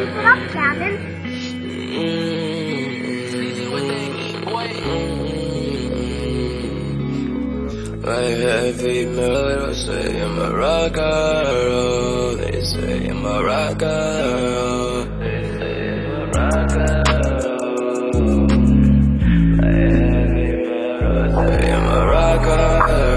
Stop, Gavin. My heavy metal say I'm a rocker. They say I'm a rocker. They say I'm a rocker. My heavy metal say I'm a rocker.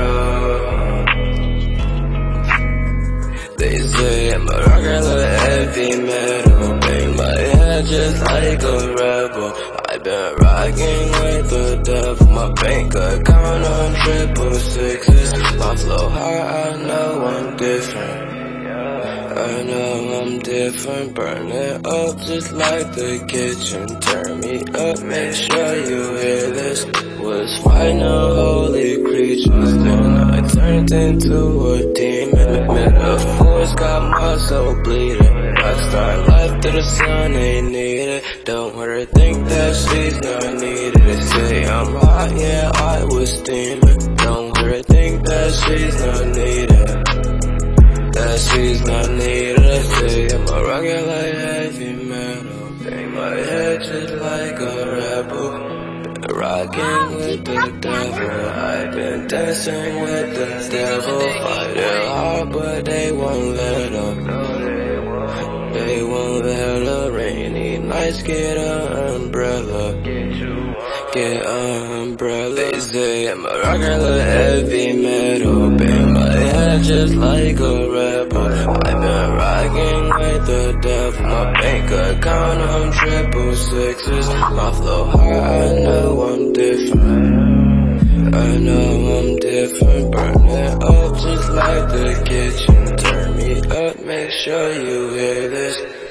They say I'm a rocker like heavy metal. Bang my head just like a rebel. I've been rocking with the devil. My bank account on 666. My flow hard, I know I'm different. I know I'm different. Burn it up just like the kitchen. Turn me up, make sure you hear this. Was fighting holy creatures, then I turned into a demon. Metaphors got my soul bleeding. Rockstar life to the sun ain't needed. Don't want her to think that she's not needed. They say I'm hot, yeah, I was steaming. Don't want her to think that she's not needed. That she's not needed. I say I'm a rocker like heavy metal. Bang my head just like a rebel. Rocking with the devil. I've been dancing with the devil. Fighting hard but they won't let up. They won't let up. Rainy nights, get an umbrella. Get an umbrella. They say I'm a rocker like heavy metal. Bang my head just like a rebel. I've been rocking with the devil. My bank account on 666. My flow hard, I know I'm different. I know I'm different. Burn it up just like the kitchen. Turn me up, make sure you hear this.